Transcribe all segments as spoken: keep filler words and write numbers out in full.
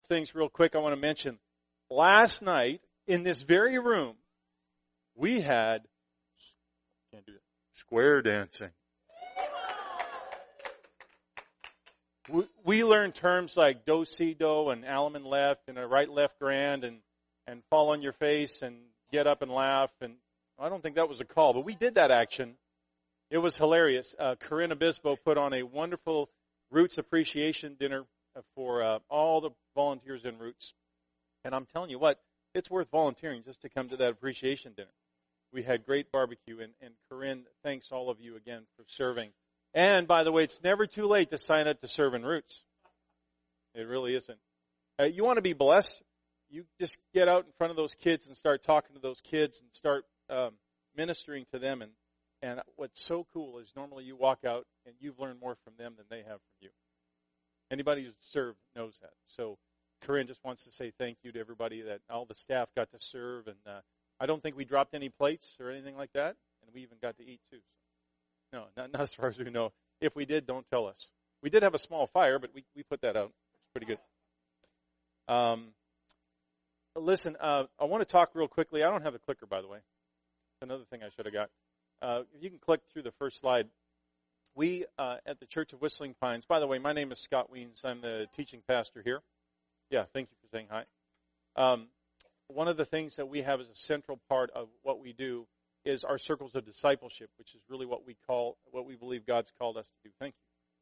things real quick I want to mention. Last night, in this very room, we had can't do it, square dancing. We, we learned terms like do-si-do and Alaman left and a right-left grand and, and fall on your face and get up and laugh. And I don't think that was a call, but we did that action. It was hilarious. Uh, Corinne Obispo put on a wonderful Roots Appreciation Dinner for uh, all the volunteers in Roots. And I'm telling you what, it's worth volunteering just to come to that appreciation dinner. We had great barbecue, and, and Corinne, thanks all of you again for serving. And, by the way, it's never too late to sign up to serve in Roots. It really isn't. Uh, you want to be blessed? You just get out in front of those kids and start talking to those kids and start um, ministering to them. And, and what's so cool is normally you walk out and you've learned more from them than they have from you. Anybody who's served knows that. So Corinne just wants to say thank you to everybody that all the staff got to serve. And uh, I don't think we dropped any plates or anything like that. And we even got to eat, too. No, not, not as far as we know. If we did, don't tell us. We did have a small fire, but we, we put that out. It's pretty good. Um, listen, uh, I want to talk real quickly. I don't have a clicker, by the way. Another thing I should have got. Uh, if you can click through the first slide. We, uh, at the Church of Whistling Pines, by the way, my name is Scott Weens. I'm the teaching pastor here. Yeah, thank you for saying hi. Um, one of the things that we have as a central part of what we do is our circles of discipleship, which is really what we call, what we believe God's called us to do. Thank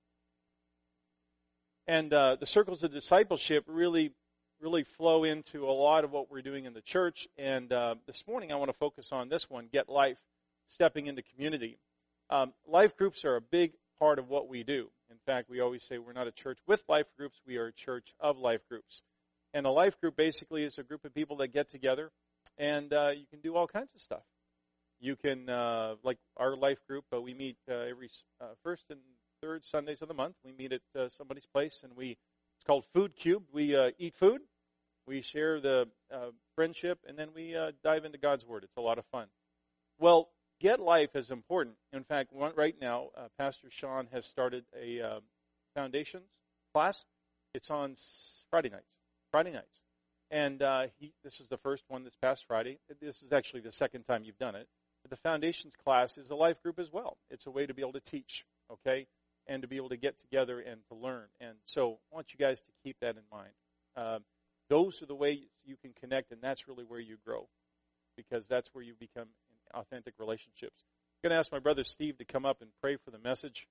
you. And uh, the circles of discipleship really, really flow into a lot of what we're doing in the church. And uh, this morning I want to focus on this one, Get Life, stepping into community. Um, life groups are a big part of what we do. In fact, we always say we're not a church with life groups, we are a church of life groups. And a life group basically is a group of people that get together, and uh, you can do all kinds of stuff. You can, uh, like our life group, uh, we meet uh, every uh, first and third Sundays of the month. We meet at uh, somebody's place, and we it's called Food Cube. We uh, eat food, we share the uh, friendship, and then we uh, dive into God's Word. It's a lot of fun. Well, Get Life is important. In fact, one, right now, uh, Pastor Sean has started a uh, foundations class. It's on Friday nights. Friday nights. And uh, he, this is the first one this past Friday. This is actually the second time you've done it. But the foundations class is a life group as well. It's a way to be able to teach, okay, and to be able to get together and to learn. And so I want you guys to keep that in mind. Uh, those are the ways you can connect, and that's really where you grow, because that's where you become authentic relationships. I'm going to ask my brother Steve to come up and pray for the message.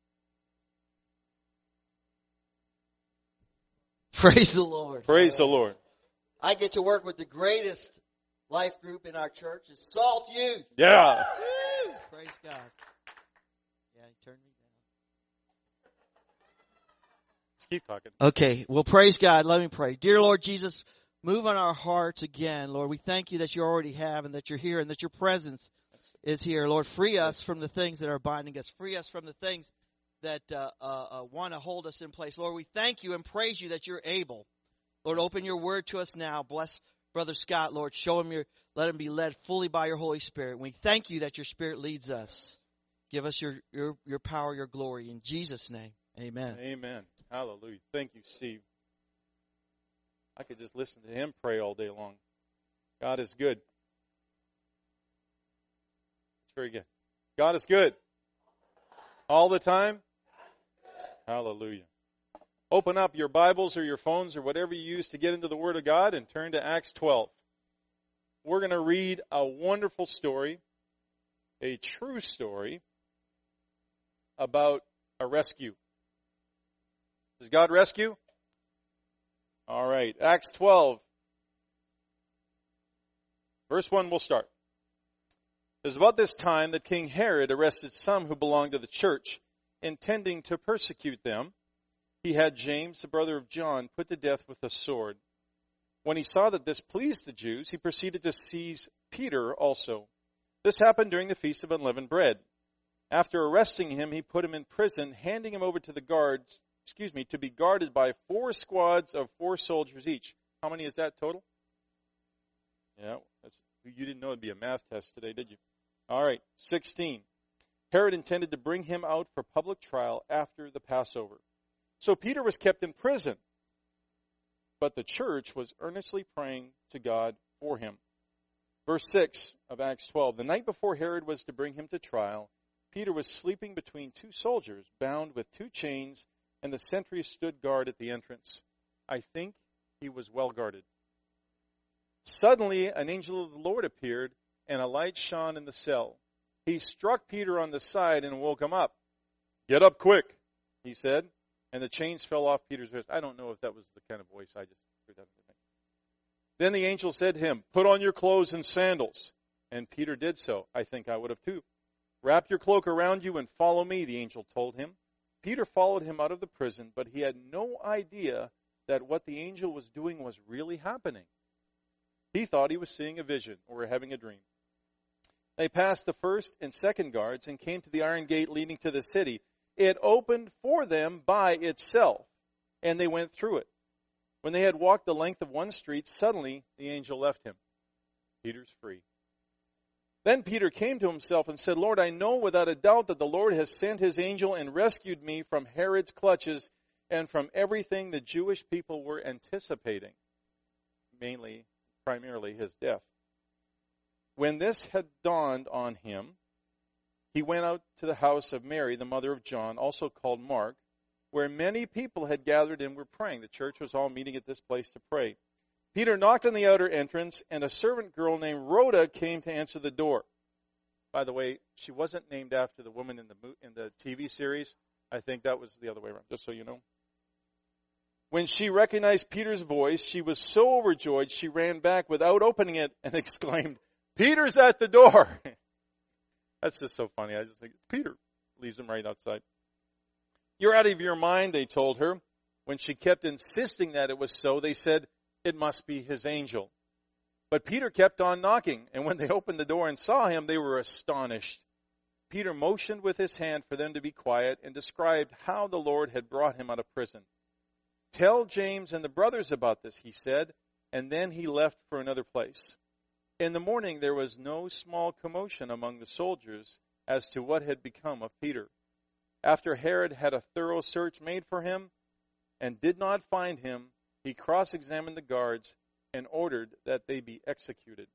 Praise the Lord. Praise the Lord. I get to work with the greatest life group in our church. It's Salt Youth. Yeah. Woo! Praise God. Yeah, he turned me down. Just keep talking. Okay, well, praise God. Let me pray. Dear Lord Jesus, move on our hearts again, Lord. We thank you that you already have and that you're here and that your presence is here. Lord, free us from the things that are binding us. Free us from the things that uh, uh, uh, want to hold us in place. Lord, we thank you and praise you that you're able. Lord, open your word to us now. Bless Brother Scott, Lord. Show him your, let him be led fully by your Holy Spirit. We thank you that your Spirit leads us. Give us your, your, your power, your glory. In Jesus' name, amen. Amen. Hallelujah. Thank you, Steve. I could just listen to him pray all day long. God is good. It's very good. God is good. All the time? Hallelujah. Open up your Bibles or your phones or whatever you use to get into the Word of God and turn to Acts twelve. We're going to read a wonderful story, a true story about a rescue. Does God rescue? All right, Acts twelve. Verse one, we'll start. It was about this time that King Herod arrested some who belonged to the church, intending to persecute them. He had James, the brother of John, put to death with a sword. When he saw that this pleased the Jews, he proceeded to seize Peter also. This happened during the Feast of Unleavened Bread. After arresting him, he put him in prison, handing him over to the guards, excuse me, to be guarded by four squads of four soldiers each. How many is that total? Yeah, that's, you didn't know it'd be a math test today, did you? All right, sixteen. Herod intended to bring him out for public trial after the Passover. So Peter was kept in prison. but the church was earnestly praying to God for him. Verse six of Acts twelve. The night before Herod was to bring him to trial, Peter was sleeping between two soldiers, bound with two chains, and the sentries stood guard at the entrance. I think he was well guarded. Suddenly, an angel of the Lord appeared, and a light shone in the cell. He struck Peter on the side and woke him up. Get up quick, he said, and the chains fell off Peter's wrist. I don't know if that was the kind of voice I just heard that. Then the angel said to him, put on your clothes and sandals. And Peter did so. I think I would have too. Wrap your cloak around you and follow me, the angel told him. Peter followed him out of the prison, but he had no idea that what the angel was doing was really happening. He thought he was seeing a vision or having a dream. They passed the first and second guards and came to the iron gate leading to the city. It opened for them by itself, and they went through it. When they had walked the length of one street, suddenly the angel left him. Peter's free. Then Peter came to himself and said, Lord, I know without a doubt that the Lord has sent his angel and rescued me from Herod's clutches and from everything the Jewish people were anticipating, mainly, primarily his death. When this had dawned on him, he went out to the house of Mary, the mother of John, also called Mark, where many people had gathered and were praying. The church was all meeting at this place to pray. Peter knocked on the outer entrance, and a servant girl named Rhoda came to answer the door. By the way, she wasn't named after the woman in the in the T V series. I think that was the other way around, just so you know. When she recognized Peter's voice, she was so overjoyed she ran back without opening it and exclaimed, Peter's at the door. That's just so funny. I just think, it's Peter. Leaves him right outside. You're out of your mind, they told her. When she kept insisting that it was so, they said, it must be his angel. But Peter kept on knocking, and when they opened the door and saw him, they were astonished. Peter motioned with his hand for them to be quiet and described how the Lord had brought him out of prison. Tell James and the brothers about this, he said, and then he left for another place. In the morning there was no small commotion among the soldiers as to what had become of Peter. After Herod had a thorough search made for him and did not find him, he cross-examined the guards and ordered that they be executed.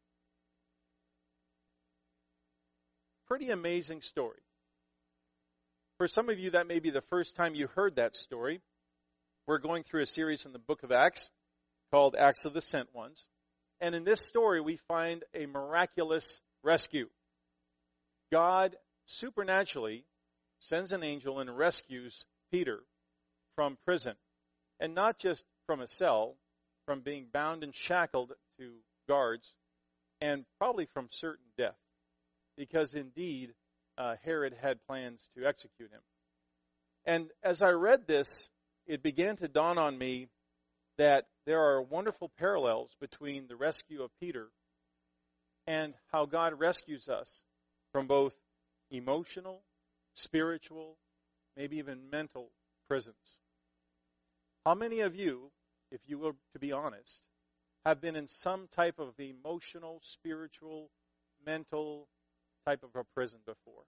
Pretty amazing story. For some of you, that may be the first time you heard that story. We're going through a series in the book of Acts called Acts of the Sent Ones. And in this story, we find a miraculous rescue. God supernaturally sends an angel and rescues Peter from prison. And not just from a cell, from being bound and shackled to guards, and probably from certain death. Because indeed, uh, Herod had plans to execute him. And as I read this, it began to dawn on me that there are wonderful parallels between the rescue of Peter and how God rescues us from both emotional, spiritual, maybe even mental prisons. How many of you, if you were to be honest, have been in some type of emotional, spiritual, mental type of a prison before?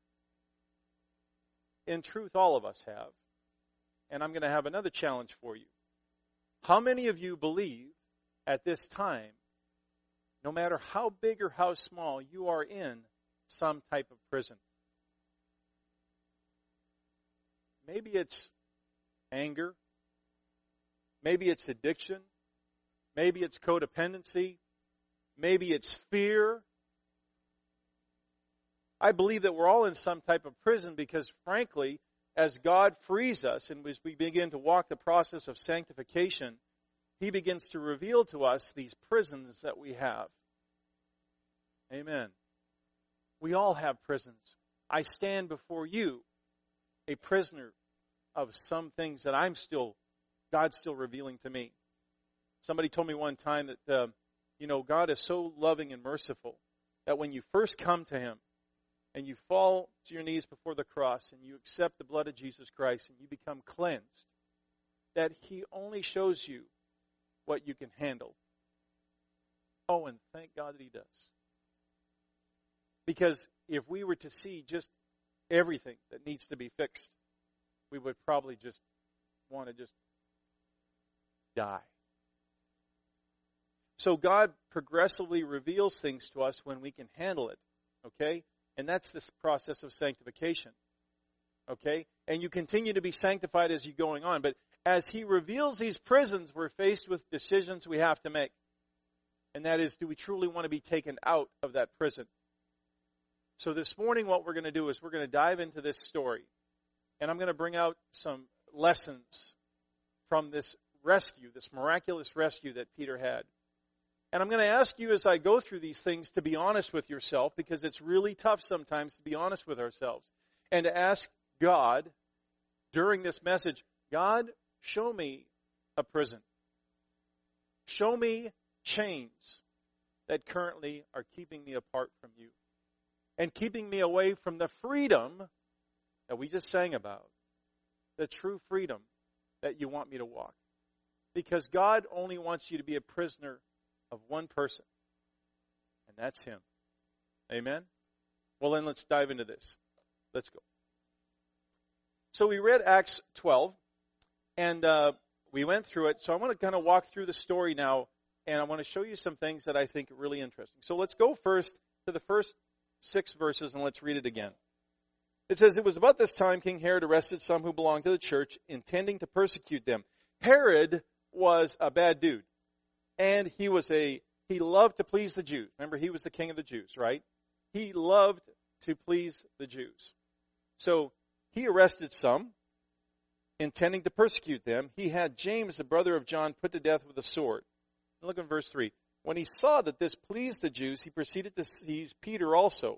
In truth, all of us have. And I'm going to have another challenge for you. How many of you believe at this time, no matter how big or how small, you are in some type of prison? Maybe it's anger. Maybe it's addiction. Maybe it's codependency. Maybe it's fear. I believe that we're all in some type of prison because, frankly, as God frees us and as we begin to walk the process of sanctification, He begins to reveal to us these prisons that we have. Amen. We all have prisons. I stand before you, a prisoner of some things that I'm still, God's still revealing to me. Somebody told me one time that, uh, you know, God is so loving and merciful that when you first come to Him and you fall to your knees before the cross and you accept the blood of Jesus Christ and you become cleansed, that He only shows you what you can handle. Oh, and thank God that He does. Because if we were to see just everything that needs to be fixed, we would probably just want to just die. So God progressively reveals things to us when we can handle it, okay? And that's this process of sanctification, okay? And you continue to be sanctified as you're going on. But as He reveals these prisons, we're faced with decisions we have to make. And that is, do we truly want to be taken out of that prison? So this morning what we're going to do is we're going to dive into this story. And I'm going to bring out some lessons from this rescue, this miraculous rescue that Peter had. And I'm going to ask you as I go through these things to be honest with yourself, because it's really tough sometimes to be honest with ourselves. And to ask God during this message, God, show me a prison. Show me chains that currently are keeping me apart from you and keeping me away from the freedom that we just sang about, the true freedom that you want me to walk. Because God only wants you to be a prisoner of one person, and that's Him. Amen? Well, then let's dive into this. Let's go. So we read Acts twelve, and uh, we went through it. So I want to kind of walk through the story now, and I want to show you some things that I think are really interesting. So let's go first to the first six verses, and let's read it again. It says, "It was about this time King Herod arrested some who belonged to the church, intending to persecute them." Herod was a bad dude. And he was a, he loved to please the Jews. Remember, he was the king of the Jews, right? He loved to please the Jews. So he arrested some, intending to persecute them. He had James, the brother of John, put to death with a sword. And look at verse three. When he saw that this pleased the Jews, he proceeded to seize Peter also.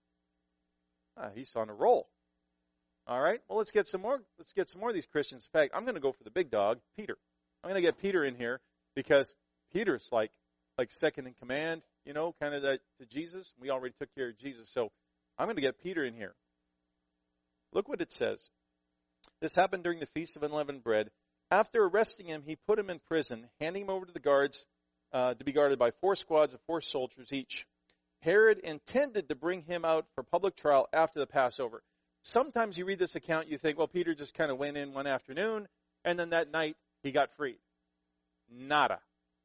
Ah, he's on a roll. All right, well, let's get some more. Let's get some more of these Christians. In fact, I'm going to go for the big dog, Peter. I'm going to get Peter in here because Peter's like like second in command, you know, kind of to Jesus. We already took care of Jesus, so I'm going to get Peter in here. Look what it says. This happened during the Feast of Unleavened Bread. After arresting him, he put him in prison, handing him over to the guards uh, to be guarded by four squads of four soldiers each. Herod intended to bring him out for public trial after the Passover. Sometimes you read this account, you think, well, Peter just kind of went in one afternoon, and then that night he got freed. Nada.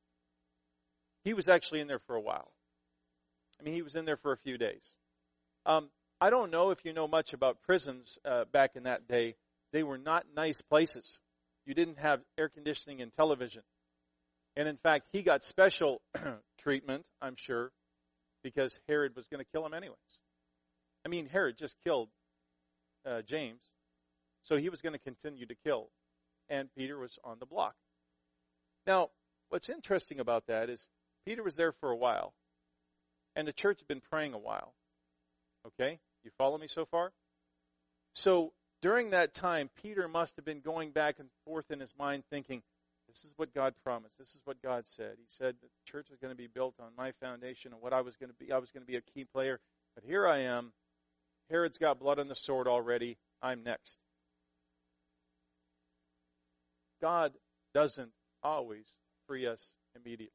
He was actually in there for a while. I mean, he was in there for a few days. Um, I don't know if you know much about prisons uh, back in that day. They were not nice places. You didn't have air conditioning and television. And in fact, he got special treatment, I'm sure, because Herod was going to kill him anyways. I mean, Herod just killed uh, James, so he was going to continue to kill. And Peter was on the block. Now, what's interesting about that is Peter was there for a while, and the church had been praying a while. Okay? You follow me so far? So during that time, Peter must have been going back and forth in his mind thinking, this is what God promised. This is what God said. He said that the church was going to be built on my foundation and what I was going to be. I was going to be a key player. But here I am. Herod's got blood on the sword already. I'm next. God doesn't always free us immediately.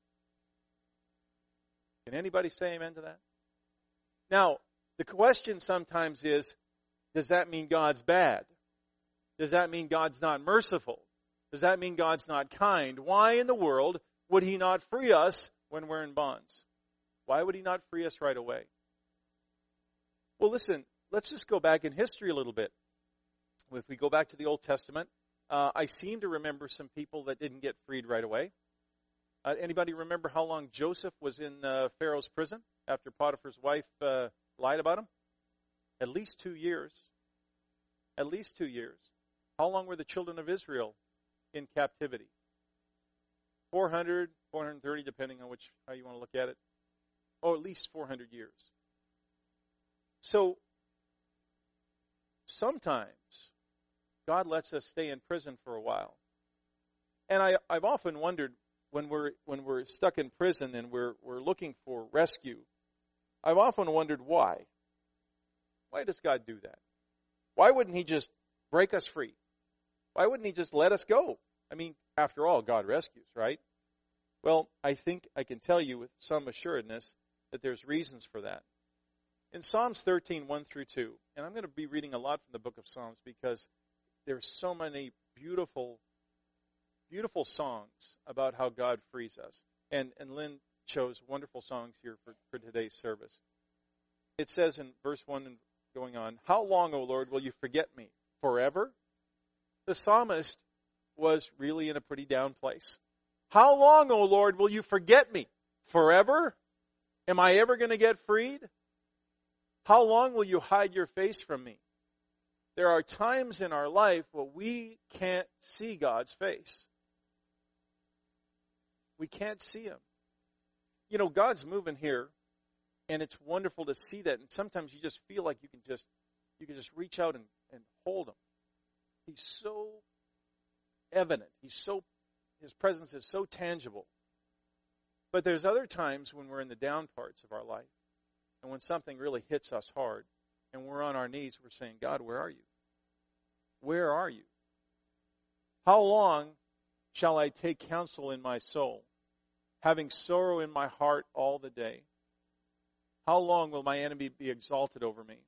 Can anybody say amen to that? Now, the question sometimes is, does that mean God's bad? Does that mean God's not merciful? Does that mean God's not kind? Why in the world would He not free us when we're in bonds? Why would He not free us right away? Well, listen, let's just go back in history a little bit. If we go back to the Old Testament, uh, I seem to remember some people that didn't get freed right away. Uh, anybody remember how long Joseph was in uh, Pharaoh's prison after Potiphar's wife uh, lied about him? At least two years. At least two years. How long were the children of Israel in captivity? four hundred, four hundred thirty, depending on which how you want to look at it. Oh, at least four hundred years. So, sometimes God lets us stay in prison for a while. And I, I've often wondered, when we're when we're stuck in prison and we're we're looking for rescue, I've often wondered why. Why does God do that? Why wouldn't He just break us free? Why wouldn't He just let us go? I mean, after all, God rescues, right? Well, I think I can tell you with some assuredness that there's reasons for that. In Psalms thirteen, one through two, and I'm going to be reading a lot from the book of Psalms because there's so many beautiful Beautiful songs about how God frees us. And, and Lynn chose wonderful songs here for, for today's service. It says in verse one and going on, how long, O Lord, will you forget me? Forever? The psalmist was really in a pretty down place. How long, O Lord, will you forget me? Forever? Am I ever going to get freed? How long will you hide your face from me? There are times in our life where we can't see God's face. We can't see Him. You know, God's moving here, and it's wonderful to see that. And sometimes you just feel like you can just you can just reach out and, and hold Him. He's so evident. He's so His presence is so tangible. But there's other times when we're in the down parts of our life, and when something really hits us hard, and we're on our knees, we're saying, God, where are you? Where are you? How long shall I take counsel in my soul, having sorrow in my heart all the day? How long will my enemy be exalted over me?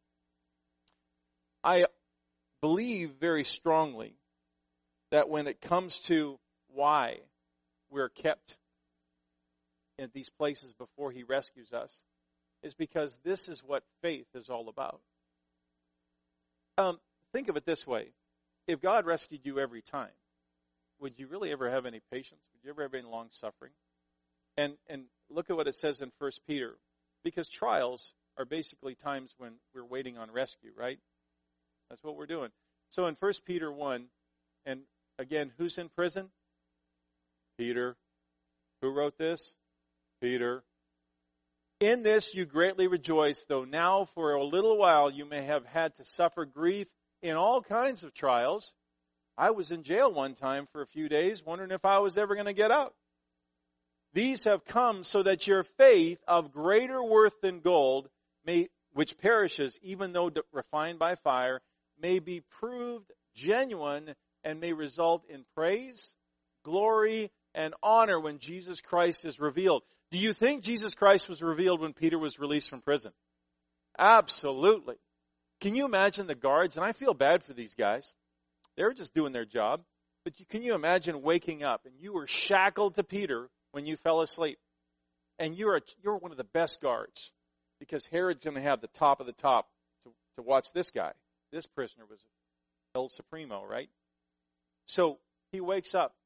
I believe very strongly that when it comes to why we're kept in these places before He rescues us, is because this is what faith is all about. Um, think of it this way. If God rescued you every time, would you really ever have any patience? Would you ever have any long suffering? And and look at what it says in First Peter. Because trials are basically times when we're waiting on rescue, right? That's what we're doing. So in First Peter one, and again, who's in prison? Peter. Who wrote this? Peter. In this you greatly rejoice, though now for a little while you may have had to suffer grief in all kinds of trials. I was in jail one time for a few days, wondering if I was ever going to get out. These have come so that your faith, of greater worth than gold, may, which perishes even though refined by fire, may be proved genuine and may result in praise, glory, and honor when Jesus Christ is revealed. Do you think Jesus Christ was revealed when Peter was released from prison? Absolutely. Can you imagine the guards? And I feel bad for these guys. They were just doing their job. But you, can you imagine waking up and you were shackled to Peter when you fell asleep? And you're a, you're one of the best guards because Herod's going to have the top of the top to, to watch this guy. This prisoner was El Supremo, right? So he wakes up.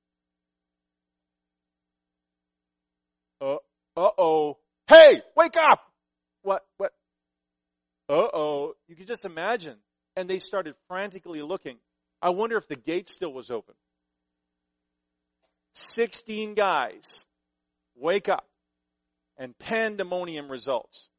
Uh, uh-oh. Hey, wake up! What? What? Uh-oh. You can just imagine. And they started frantically looking. I wonder if the gate still was open. Sixteen guys wake up, and pandemonium results.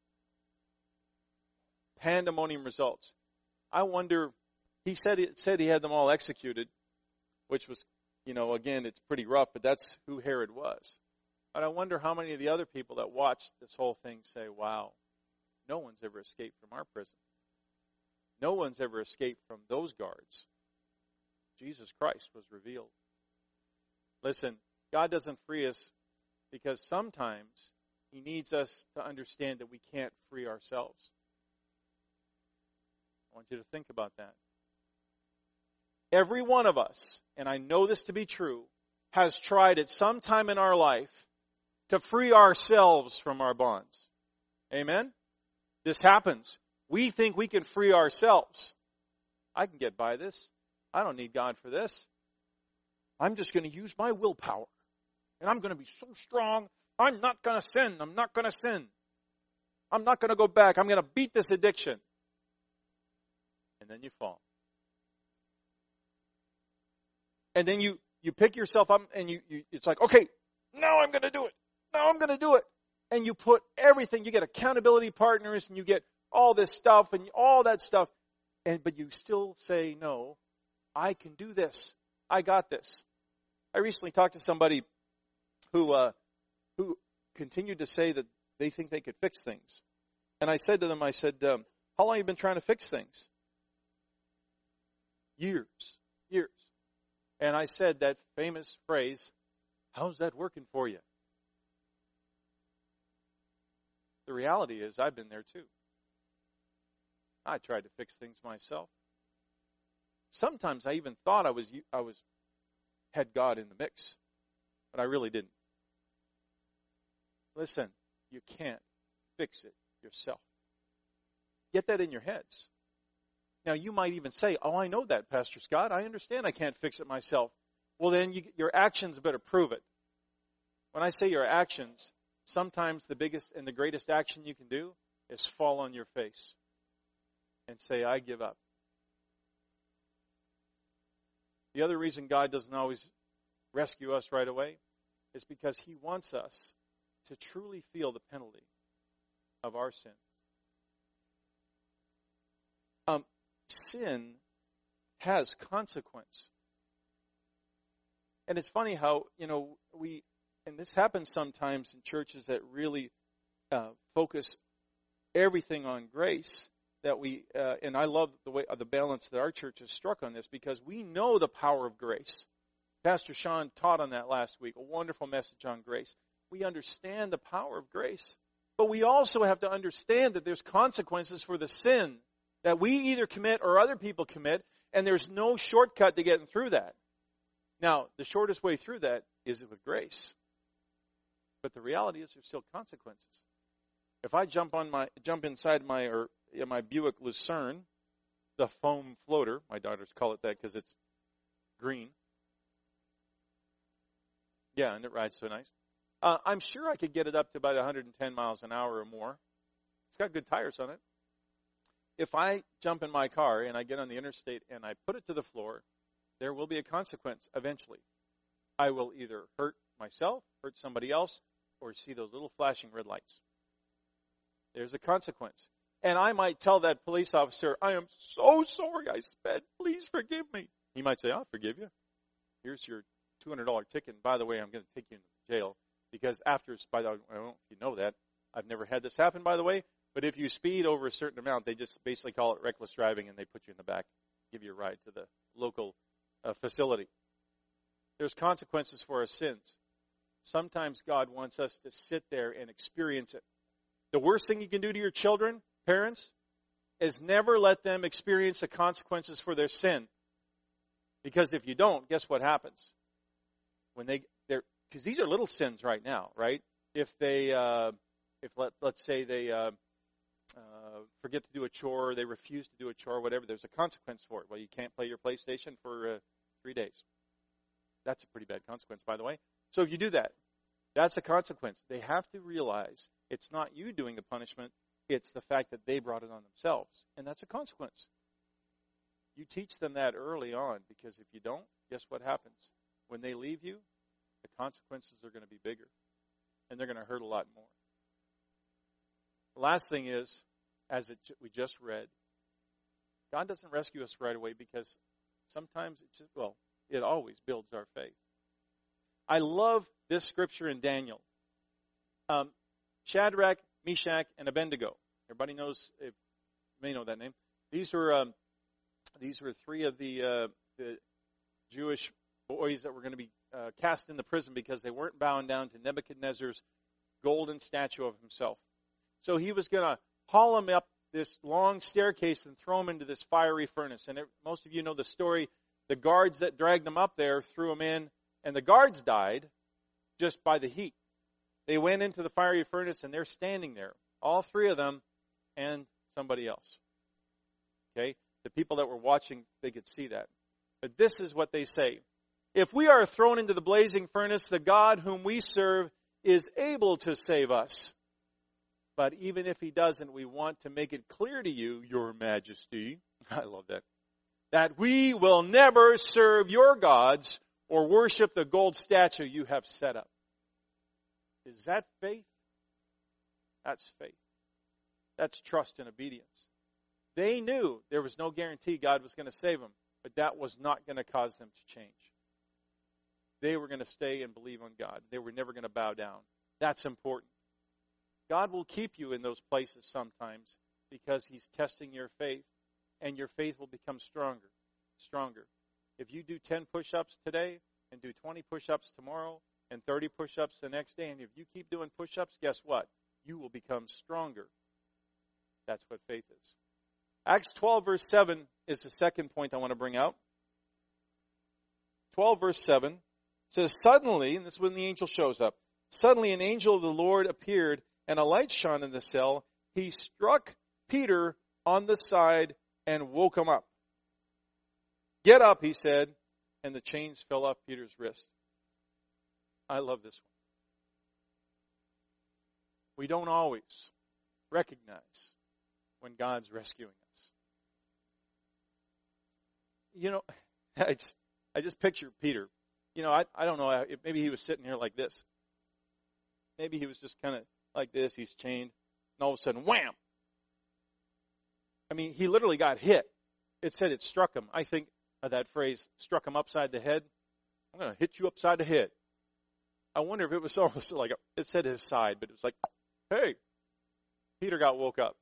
Pandemonium results. I wonder, he said it said he had them all executed, which was, you know, again, it's pretty rough, but that's who Herod was. But I wonder how many of the other people that watched this whole thing say, wow, no one's ever escaped from our prison. No one's ever escaped from those guards. Jesus Christ was revealed. Listen, God doesn't free us because sometimes He needs us to understand that we can't free ourselves. I want you to think about that. Every one of us, and I know this to be true, has tried at some time in our life to free ourselves from our bonds. Amen? This happens. We think we can free ourselves. I can get by this. I don't need God for this. I'm just going to use my willpower. And I'm going to be so strong. I'm not going to sin. I'm not going to sin. I'm not going to go back. I'm going to beat this addiction. And then you fall. And then you, you pick yourself up and you, you it's like, okay, now I'm going to do it. Now I'm going to do it. And you put everything, you get accountability partners and you get all this stuff and all that stuff. And but you still say, no, I can do this. I got this. I recently talked to somebody who uh, who continued to say that they think they could fix things. And I said to them, I said, um, how long have you been trying to fix things? Years. Years. And I said that famous phrase, how's that working for you? The reality is I've been there too. I tried to fix things myself. Sometimes I even thought I was I was had God in the mix, but I really didn't. Listen, you can't fix it yourself. Get that in your heads. Now, you might even say, oh, I know that, Pastor Scott. I understand I can't fix it myself. Well, then you, your actions better prove it. When I say your actions, sometimes the biggest and the greatest action you can do is fall on your face and say, I give up. The other reason God doesn't always rescue us right away is because He wants us to truly feel the penalty of our sin. Um, sin has consequence. And it's funny how, you know, we, and this happens sometimes in churches that really uh, focus everything on grace, that we, uh, and I love the way, uh, the balance that our church has struck on this, because we know the power of grace. Pastor Sean taught on that last week, a wonderful message on grace. We understand the power of grace, but we also have to understand that there's consequences for the sin that we either commit or other people commit, and there's no shortcut to getting through that. Now, the shortest way through that is with grace. But the reality is there's still consequences. If I jump on my jump inside my or in my Buick Lucerne, the foam floater, my daughters call it that because it's green. Yeah, and it rides so nice. Uh, I'm sure I could get it up to about one hundred ten miles an hour or more. It's got good tires on it. If I jump in my car and I get on the interstate and I put it to the floor, there will be a consequence eventually. I will either hurt myself, hurt somebody else, or see those little flashing red lights. There's a consequence. And I might tell that police officer, I am so sorry I sped. Please forgive me. He might say, I'll forgive you. Here's your two hundred dollars ticket. And by the way, I'm going to take you into jail. Because after, by the way, I don't know if you know that. I've never had this happen, by the way. But if you speed over a certain amount, they just basically call it reckless driving, and they put you in the back, give you a ride to the local uh, facility. There's consequences for our sins. Sometimes God wants us to sit there and experience it. The worst thing you can do to your children, parents, is never let them experience the consequences for their sin. Because if you don't, guess what happens? When they, they're, because these are little sins right now, right? If they, uh, if let, let's say they uh, uh, forget to do a chore, they refuse to do a chore, whatever, there's a consequence for it. Well, you can't play your PlayStation for uh, three days. That's a pretty bad consequence, by the way. So if you do that, that's a consequence. They have to realize it's not you doing the punishment, it's the fact that they brought it on themselves. And that's a consequence. You teach them that early on, because if you don't, guess what happens? When they leave you, the consequences are going to be bigger, and they're going to hurt a lot more. The last thing is, as it, we just read, God doesn't rescue us right away because sometimes it's, well, it always builds our faith. I love this scripture in Daniel. Um, Shadrach, Meshach, and Abednego. Everybody knows, if, may know that name. These were um, these were three of the uh, the Jewish boys that were going to be uh, cast into prison because they weren't bowing down to Nebuchadnezzar's golden statue of himself. So he was going to haul them up this long staircase and throw them into this fiery furnace. And it, most of you know the story. The guards that dragged them up there threw them in, and the guards died just by the heat. They went into the fiery furnace, and they're standing there, all three of them and somebody else. Okay? The people that were watching, they could see that. But this is what they say. If we are thrown into the blazing furnace, the God whom we serve is able to save us. But even if he doesn't, we want to make it clear to you, Your Majesty, I love that, that we will never serve your gods or worship the gold statue you have set up. Is that faith? That's faith. That's trust and obedience. They knew there was no guarantee God was going to save them, but that was not going to cause them to change. They were going to stay and believe on God. They were never going to bow down. That's important. God will keep you in those places sometimes because he's testing your faith, and your faith will become stronger, stronger. If you do ten push-ups today and do twenty push-ups tomorrow and thirty push-ups the next day, and if you keep doing push-ups, guess what? You will become stronger. That's what faith is. Acts twelve, verse seven is the second point I want to bring out. twelve, verse seven says, suddenly, and this is when the angel shows up, Suddenly an angel of the Lord appeared, and a light shone in the cell. He struck Peter on the side and woke him up. Get up, he said, and the chains fell off Peter's wrist. I love this one. We don't always recognize when God's rescuing us. You know, I just, I just picture Peter. You know, I, I don't know, maybe he was sitting here like this. Maybe he was just kind of like this. He's chained. And all of a sudden, wham! I mean, he literally got hit. It said it struck him. I think of that phrase, struck him upside the head. I'm going to hit you upside the head. I wonder if it was almost like, a, it said his side, but it was like, hey, Peter got woke up.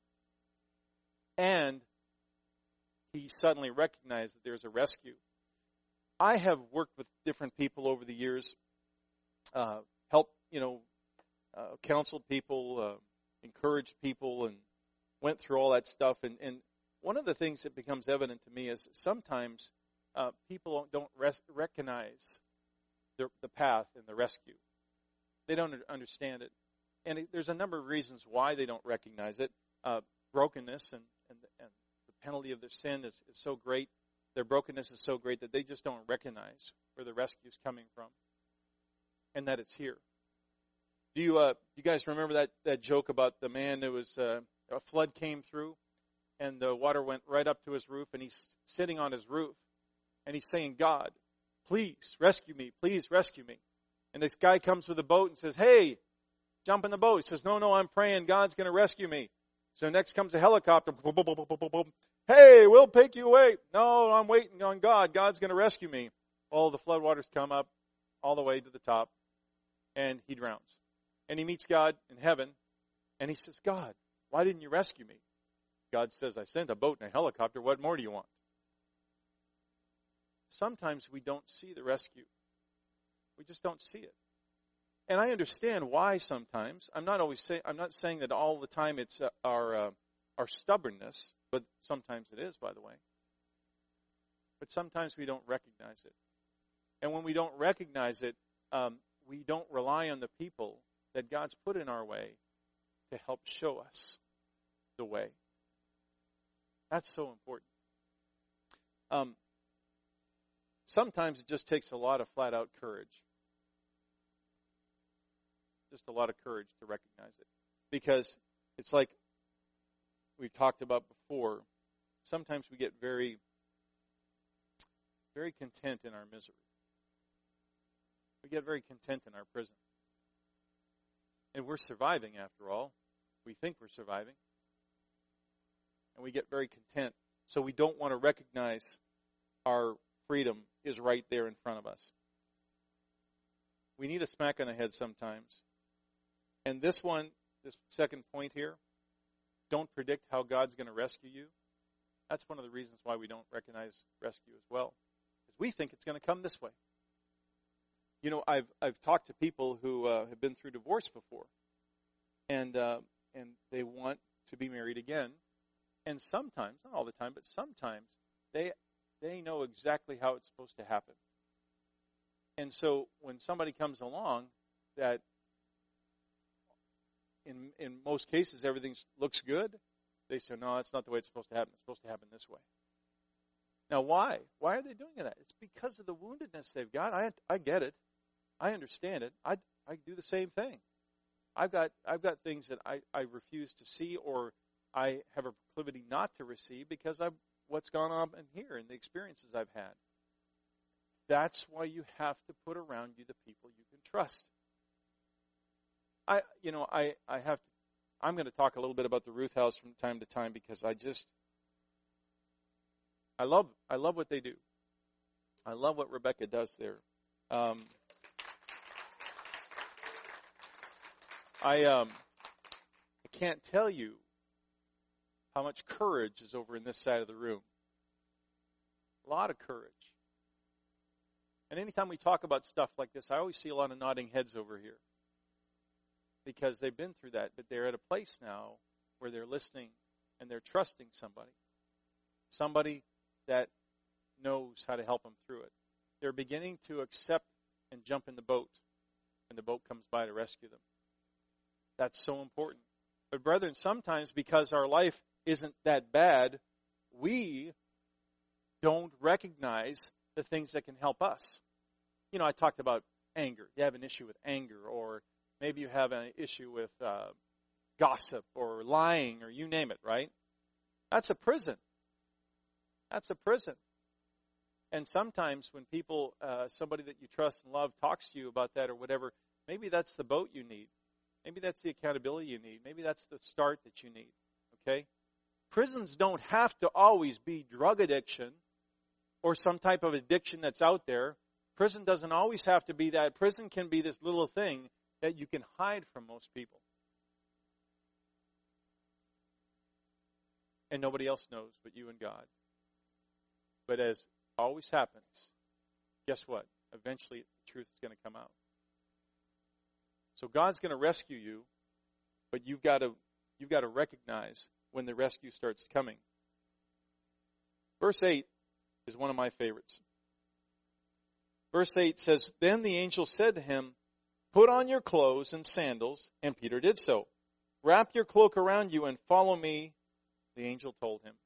And he suddenly recognized that there's a rescue. I have worked with different people over the years, uh, helped, you know, uh, counseled people, uh, encouraged people, and went through all that stuff. And, and one of the things that becomes evident to me is sometimes uh, people don't res- recognize the, the path and the rescue. They don't understand it. And it, there's a number of reasons why they don't recognize it. Uh, brokenness and, and, and the penalty of their sin is, is so great. Their brokenness is so great that they just don't recognize where the rescue is coming from and that it's here. Do you uh, you guys remember that, that joke about the man that was uh, a flood came through and the water went right up to his roof and he's sitting on his roof and he's saying, God, please rescue me, please rescue me. And this guy comes with a boat and says, hey, jump in the boat. He says, no, no, I'm praying God's going to rescue me. So next comes a helicopter. Boom, boom, boom, boom, boom, boom. Hey, we'll take you away. No, I'm waiting on God. God's going to rescue me. All the floodwaters come up all the way to the top and he drowns. And he meets God in heaven, and he says, God, why didn't you rescue me? God says, I sent a boat and a helicopter. What more do you want? Sometimes we don't see the rescue. We just don't see it. And I understand why sometimes. I'm not always say, I'm not saying that all the time it's uh, our uh, our stubbornness, but sometimes it is, by the way. But sometimes we don't recognize it. And when we don't recognize it, um, we don't rely on the people that God's put in our way to help show us the way. That's so important. Um, sometimes it just takes a lot of flat-out courage. Just a lot of courage to recognize it. Because it's like we talked about before, sometimes we get very, very content in our misery. We get very content in our prison. And we're surviving, after all. We think we're surviving. And we get very content. So we don't want to recognize our freedom is right there in front of us. We need a smack on the head sometimes. And this one, this second point here, don't predict how God's going to rescue you. That's one of the reasons why we don't recognize rescue as well. Because we think it's going to come this way. You know, I've I've talked to people who uh, have been through divorce before, and uh, and they want to be married again. And sometimes, not all the time, but sometimes they they know exactly how it's supposed to happen. And so when somebody comes along that, in in most cases everything looks good, they say, no, that's not the way it's supposed to happen. It's supposed to happen this way. Now, why? Why are they doing that? It's because of the woundedness they've got. I I get it. I understand it. I I do the same thing. I've got I've got things that I, I refuse to see, or I have a proclivity not to receive because of what's gone on in here and the experiences I've had. That's why you have to put around you the people you can trust. I you know I I have to, I'm going to talk a little bit about the Ruth House from time to time because I just I love I love what they do. I love what Rebecca does there. Um, I um, I can't tell you how much courage is over in this side of the room. A lot of courage. And anytime we talk about stuff like this, I always see a lot of nodding heads over here. Because they've been through that, but they're at a place now where they're listening and they're trusting somebody. Somebody that knows how to help them through it. They're beginning to accept and jump in the boat. and the boat comes by to rescue them. That's so important. But brethren, sometimes because our life isn't that bad, we don't recognize the things that can help us. You know, I talked about anger. You have an issue with anger, or maybe you have an issue with uh, gossip or lying, or you name it, right? That's a prison. That's a prison. And sometimes when people, uh, somebody that you trust and love talks to you about that or whatever, maybe that's the boat you need. Maybe that's the accountability you need. Maybe that's the start that you need. Okay? Prisons don't have to always be drug addiction or some type of addiction that's out there. Prison doesn't always have to be that. Prison can be this little thing that you can hide from most people. And nobody else knows but you and God. But as always happens, guess what? Eventually the truth is going to come out. So God's going to rescue you, but you've got to you've got to recognize when the rescue starts coming. Verse eight is one of my favorites. Verse eight says, "Then the angel said to him, 'Put on your clothes and sandals,' and Peter did so. 'Wrap your cloak around you and follow me,' the angel told him."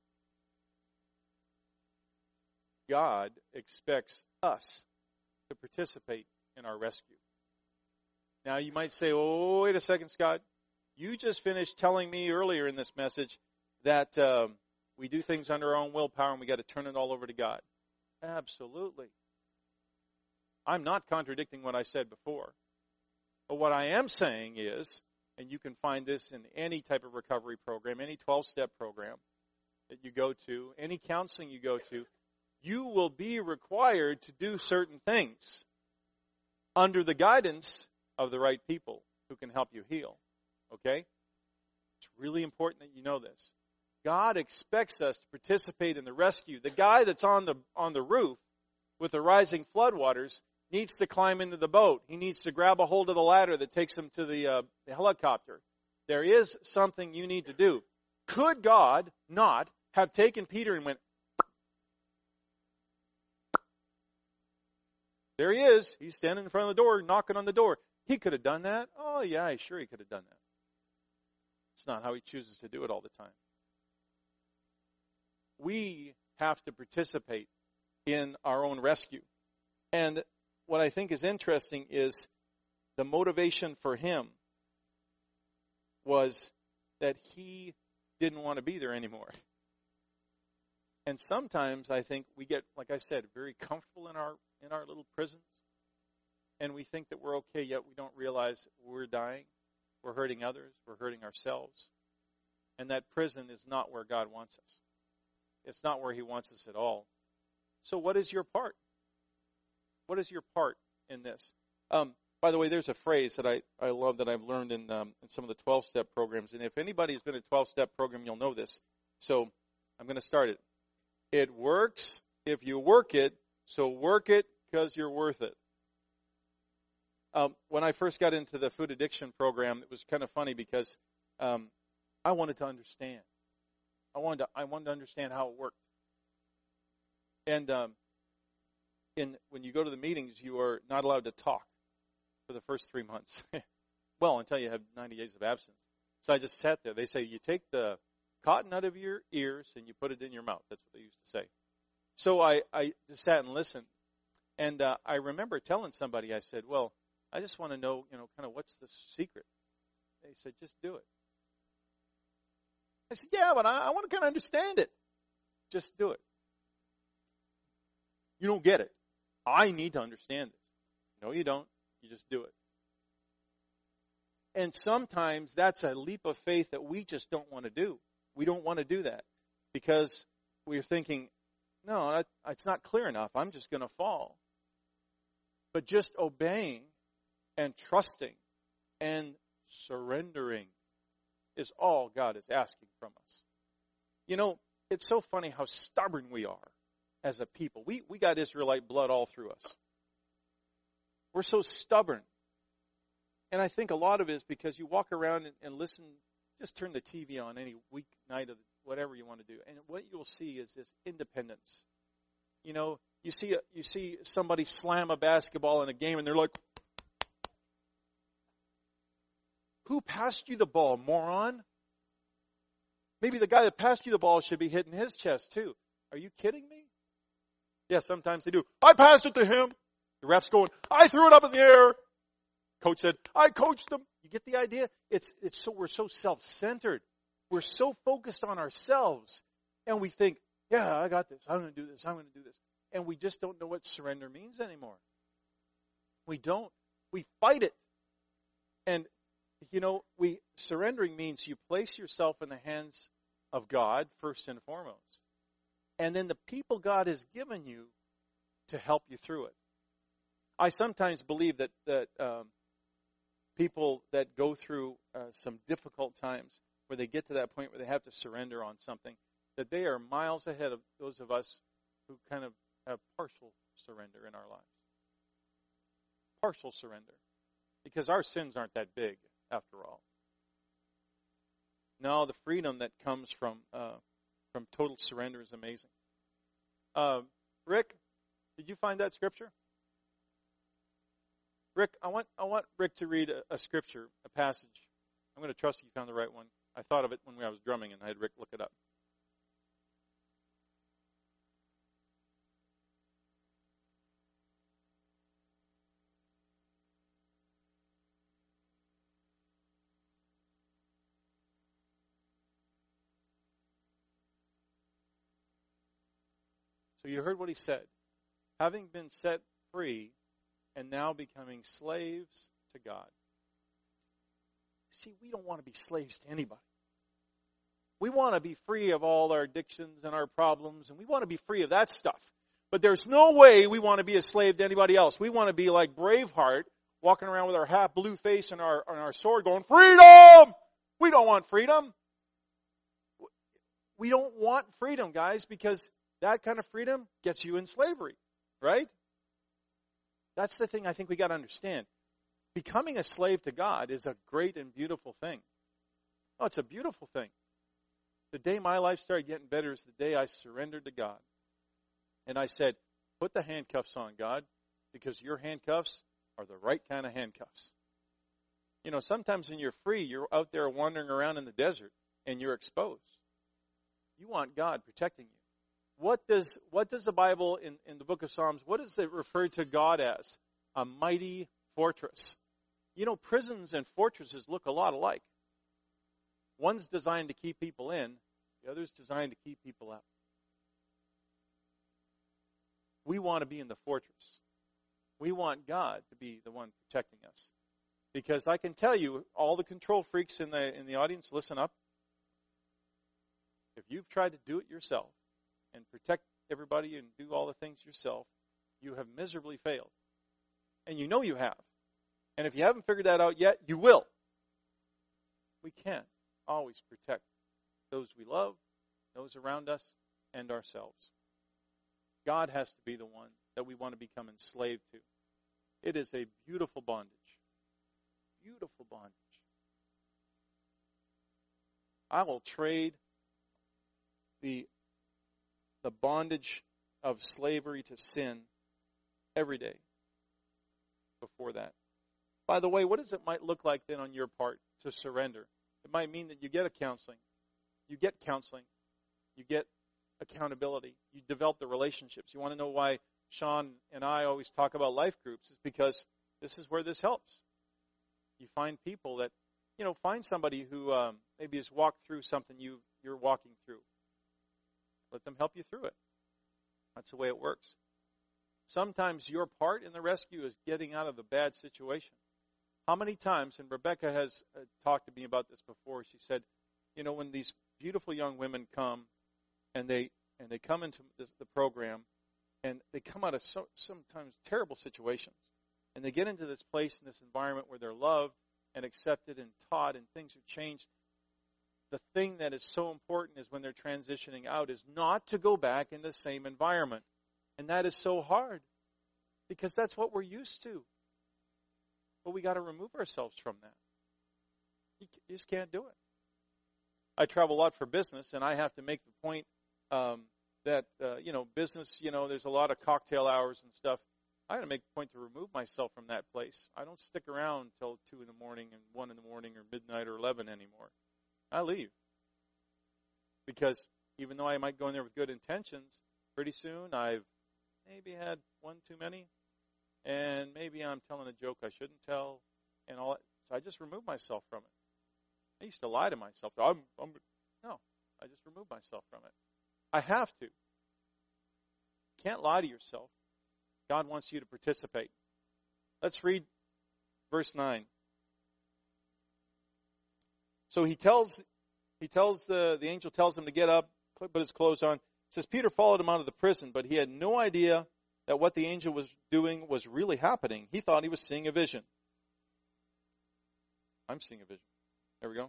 God expects us to participate in our rescue. Now you might say, "Oh, wait a second, Scott. You just finished telling me earlier in this message that um, we do things under our own willpower and we got to turn it all over to God." Absolutely. I'm not contradicting what I said before. But what I am saying is, and you can find this in any type of recovery program, any twelve-step program that you go to, any counseling you go to, you will be required to do certain things under the guidance of the right people who can help you heal. Okay? It's really important that you know this. God expects us to participate in the rescue. The guy that's on the on the roof with the rising floodwaters needs to climb into the boat. He needs to grab a hold of the ladder that takes him to the, uh, the helicopter. There is something you need to do. Could God not have taken Peter and went, there he is. He's standing in front of the door, knocking on the door. He could have done that. Oh, yeah, sure he could have done that. It's not how he chooses to do it all the time. We have to participate in our own rescue. And what I think is interesting is the motivation for him was that he didn't want to be there anymore. And sometimes I think we get, like I said, very comfortable in our in our little prisons. And we think that we're okay, yet we don't realize we're dying. We're hurting others. We're hurting ourselves. And that prison is not where God wants us. It's not where he wants us at all. So what is your part? What is your part in this? Um, by the way, there's a phrase that I, I love that I've learned in, um, in some of the twelve-step programs. And if anybody's been in a twelve-step program, you'll know this. So I'm going to start it. It works if you work it, so work it because you're worth it. Um, when I first got into the food addiction program, it was kind of funny because um, I wanted to understand. I wanted to, I wanted to understand how it worked. And um, in when you go to the meetings, you are not allowed to talk for the first three months. Well, until you have ninety days of abstinence. So I just sat there. They say, you take the cotton out of your ears and you put it in your mouth. That's what they used to say. So I, I just sat and listened. And uh, I remember telling somebody, I said, well, I just want to know, you know, kind of what's the secret? They said, just do it. I said, yeah, but I, I want to kind of understand it. Just do it. You don't get it. I need to understand this. No, you don't. You just do it. And sometimes that's a leap of faith that we just don't want to do. We don't want to do that because we're thinking, no, it's not clear enough. I'm just going to fall. But just obeying and trusting and surrendering is all God is asking from us. You know, it's so funny how stubborn we are as a people. We we got Israelite blood all through us. We're so stubborn. And I think a lot of it is because you walk around and, and listen, just turn the T V on any weeknight of whatever you want to do. And what you'll see is this independence. You know, you see a, you see somebody slam a basketball in a game and they're like, Who passed you the ball, moron? Maybe the guy that passed you the ball should be hitting his chest too. Are you kidding me? Yeah, sometimes they do. I passed it to him. The ref's going, I threw it up in the air. Coach said, I coached them. You get the idea? It's, it's so, we're so self-centered. We're so focused on ourselves. And we think, yeah, I got this. I'm going to do this. I'm going to do this. And we just don't know what surrender means anymore. We don't. We fight it. And, you know, we surrendering means you place yourself in the hands of God first and foremost. And then the people God has given you to help you through it. I sometimes believe that, that um, people that go through uh, some difficult times where they get to that point where they have to surrender on something, that they are miles ahead of those of us who kind of have partial surrender in our lives. Partial surrender. Because our sins aren't that big, after all. No, the freedom that comes from uh, from total surrender is amazing. Uh, Rick, did you find that scripture? Rick, I want I want Rick to read a, a scripture, a passage. I'm going to trust you found the right one. I thought of it when I was drumming, and I had Rick look it up. So you heard what he said. Having been set free and now becoming slaves to God. See, we don't want to be slaves to anybody. We want to be free of all our addictions and our problems, and we want to be free of that stuff. But there's no way we want to be a slave to anybody else. We want to be like Braveheart, walking around with our half blue face and our, and our sword going, freedom! We don't want freedom. We don't want freedom, guys, because that kind of freedom gets you in slavery, right? That's the thing I think we got to understand. Becoming a slave to God is a great and beautiful thing. Oh, it's a beautiful thing. The day my life started getting better is the day I surrendered to God. And I said, put the handcuffs on, God, because your handcuffs are the right kind of handcuffs. You know, sometimes when you're free, you're out there wandering around in the desert and you're exposed. You want God protecting you. What does what does the Bible in, in the book of Psalms, what does it refer to God as? A mighty fortress. You know, prisons and fortresses look a lot alike. One's designed to keep people in, the other's designed to keep people out. We want to be in the fortress. We want God to be the one protecting us. Because I can tell you, all the control freaks in the in the audience, listen up. If you've tried to do it yourself, and protect everybody and do all the things yourself, you have miserably failed. And you know you have. And if you haven't figured that out yet, you will. We can't always protect those we love, those around us, and ourselves. God has to be the one that we want to become enslaved to. It is a beautiful bondage. Beautiful bondage. I will trade the the bondage of slavery to sin every day before that. By the way, what does it might look like then on your part to surrender? It might mean that you get a counseling. You get counseling. You get accountability. You develop the relationships. You want to know why Sean and I always talk about life groups? Is because this is where this helps. You find people that, you know, find somebody who um, maybe has walked through something you, you're walking through. Let them help you through it. That's the way it works. Sometimes your part in the rescue is getting out of the bad situation. How many times, and Rebecca has uh, talked to me about this before, she said, you know, when these beautiful young women come and they and they come into this, the program and they come out of so, sometimes terrible situations and they get into this place in this environment where they're loved and accepted and taught and things are changed. The thing that is so important is when they're transitioning out is not to go back in the same environment. And that is so hard because that's what we're used to. But we got to remove ourselves from that. You just can't do it. I travel a lot for business, and I have to make the point um, that, uh, you know, business, you know, there's a lot of cocktail hours and stuff. I got to make a point to remove myself from that place. I don't stick around till two in the morning and one in the morning or midnight or eleven anymore. I leave. Because even though I might go in there with good intentions, pretty soon I've maybe had one too many, and maybe I'm telling a joke I shouldn't tell, and all that. So I just remove myself from it. I used to lie to myself. I'm, I'm, no, I just remove myself from it. I have to. Can't lie to yourself. God wants you to participate. Let's read verse nine. So he tells, he tells the, the angel tells him to get up, put his clothes on. It says Peter followed him out of the prison, but he had no idea that what the angel was doing was really happening. He thought he was seeing a vision. I'm seeing a vision. There we go.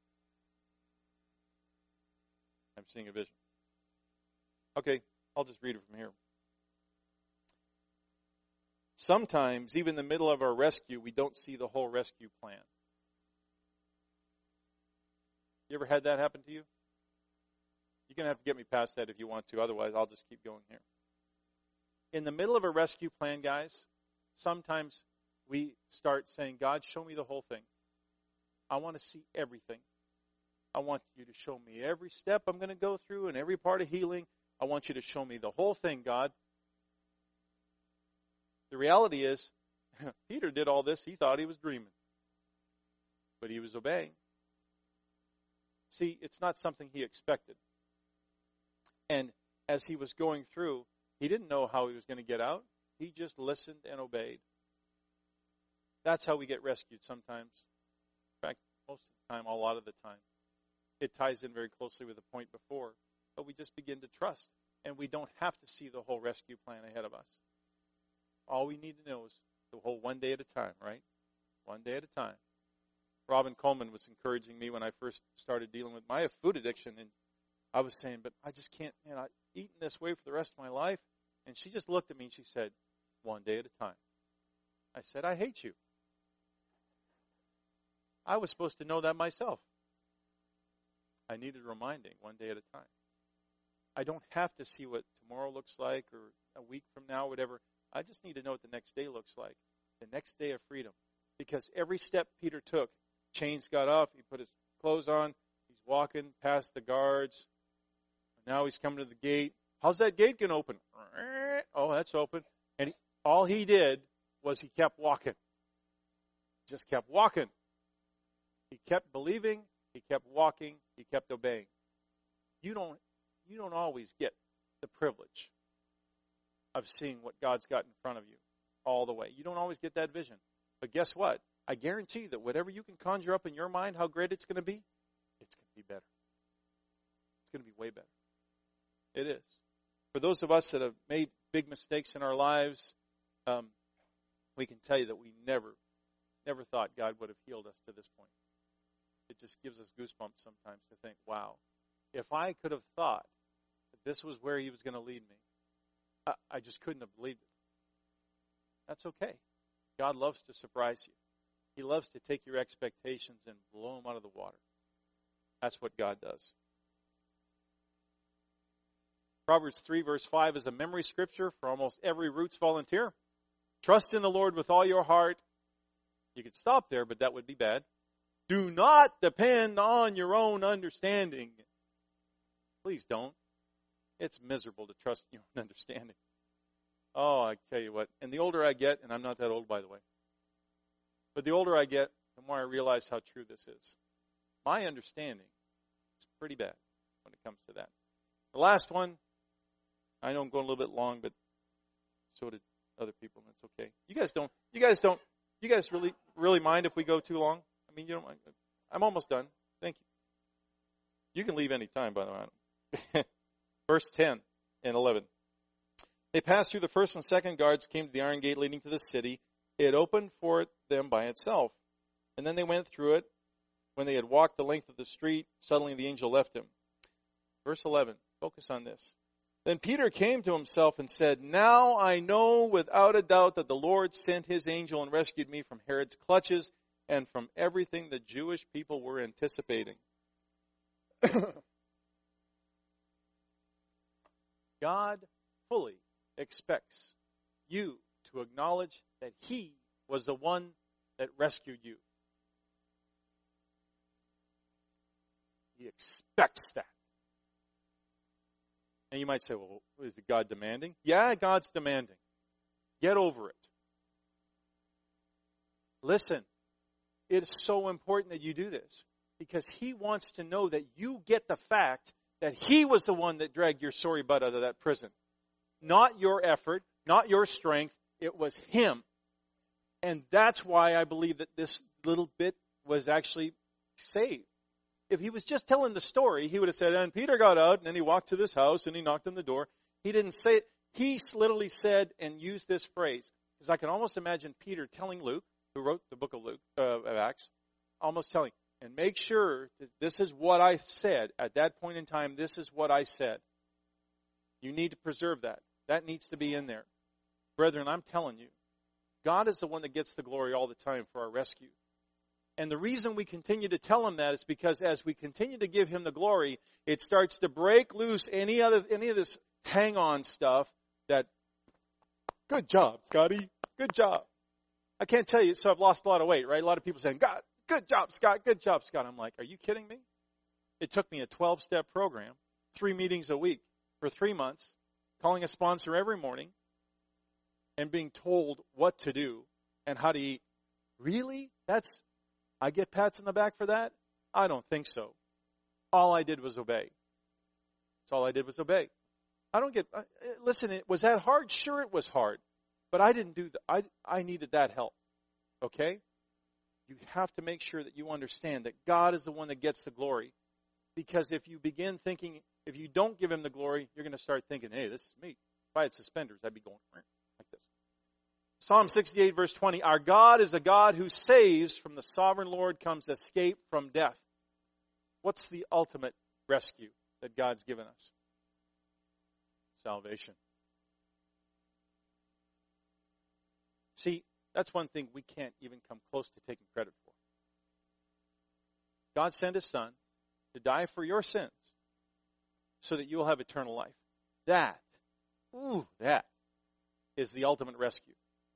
I'm seeing a vision. Okay, I'll just read it from here. Sometimes, even in the middle of our rescue, we don't see the whole rescue plan. You ever had that happen to you? You're going to have to get me past that if you want to. Otherwise, I'll just keep going here. In the middle of a rescue plan, guys, sometimes we start saying, God, show me the whole thing. I want to see everything. I want you to show me every step I'm going to go through and every part of healing. I want you to show me the whole thing, God. The reality is, Peter did all this. He thought he was dreaming. But he was obeying. See, it's not something he expected. And as he was going through, he didn't know how he was going to get out. He just listened and obeyed. That's how we get rescued sometimes. In fact, most of the time, a lot of the time. It ties in very closely with the point before. But we just begin to trust. And we don't have to see the whole rescue plan ahead of us. All we need to know is the whole one day at a time, right? One day at a time. Robin Coleman was encouraging me when I first started dealing with my food addiction. And I was saying, but I just can't, man, I'm eating this way for the rest of my life. And she just looked at me and she said, one day at a time. I said, I hate you. I was supposed to know that myself. I needed reminding one day at a time. I don't have to see what tomorrow looks like or a week from now, whatever. I just need to know what the next day looks like. The next day of freedom. Because every step Peter took, chains got off, he put his clothes on, he's walking past the guards. Now he's coming to the gate. How's that gate going to open? Oh, that's open. And he, all he did was he kept walking. Just kept walking. He kept believing, he kept walking, he kept obeying. You don't, you don't always get the privilege of seeing what God's got in front of you all the way. You don't always get that vision. But guess what? I guarantee that whatever you can conjure up in your mind, how great it's going to be, it's going to be better. It's going to be way better. It is. For those of us that have made big mistakes in our lives, um, we can tell you that we never, never thought God would have healed us to this point. It just gives us goosebumps sometimes to think, wow, if I could have thought that this was where he was going to lead me, I, I just couldn't have believed it. That's okay. God loves to surprise you. He loves to take your expectations and blow them out of the water. That's what God does. Proverbs three verse five is a memory scripture for almost every Roots volunteer. Trust in the Lord with all your heart. You could stop there, but that would be bad. Do not depend on your own understanding. Please don't. It's miserable to trust in your own understanding. Oh, I tell you what. And the older I get, and I'm not that old, by the way, but the older I get, the more I realize how true this is. My understanding is pretty bad when it comes to that. The last one, I know I'm going a little bit long, but so did other people, and it's okay. You guys don't, you guys don't, you guys really, really mind if we go too long? I mean, you don't mind. I'm almost done. Thank you. You can leave any time, by the way. Verse ten and eleven. They passed through the first and second guards, came to the iron gate leading to the city. It opened for them by itself. And then they went through it. When they had walked the length of the street, suddenly the angel left him. Verse eleven. Focus on this. Then Peter came to himself and said, now I know without a doubt that the Lord sent his angel and rescued me from Herod's clutches and from everything the Jewish people were anticipating. God fully expects you to to acknowledge that He was the one that rescued you. He expects that. And you might say, well, is it God demanding? Yeah, God's demanding. Get over it. Listen, it is so important that you do this because He wants to know that you get the fact that He was the one that dragged your sorry butt out of that prison. Not your effort, not your strength. It was Him. And that's why I believe that this little bit was actually saved. If he was just telling the story, he would have said, and Peter got out, and then he walked to this house, and he knocked on the door. He didn't say it. He literally said and used this phrase. Because I can almost imagine Peter telling Luke, who wrote the book of Luke, uh, of Acts, almost telling, and make sure that this is what I said. At that point in time, this is what I said. You need to preserve that. That needs to be in there. Brethren, I'm telling you, God is the one that gets the glory all the time for our rescue. And the reason we continue to tell Him that is because as we continue to give Him the glory, it starts to break loose any other any of this hang-on stuff that, good job, Scotty, good job. I can't tell you, so I've lost a lot of weight, right? A lot of people saying, God, good job, Scott, good job, Scott. I'm like, are you kidding me? It took me a twelve-step program, three meetings a week for three months, calling a sponsor every morning, and being told what to do and how to eat. Really? That's, I get pats on the back for that? I don't think so. All I did was obey. That's all I did was obey. I don't get, listen, was that hard? Sure it was hard. But I didn't do that. I, I needed that help. Okay? You have to make sure that you understand that God is the one that gets the glory. Because if you begin thinking, if you don't give Him the glory, you're going to start thinking, hey, this is me. If I had suspenders, I'd be going like this. Psalm sixty-eight, verse twenty, our God is a God who saves. From the sovereign Lord comes escape from death. What's the ultimate rescue that God's given us? Salvation. See, that's one thing we can't even come close to taking credit for. God sent His Son to die for your sins so that you will have eternal life. That, ooh, that is the ultimate rescue.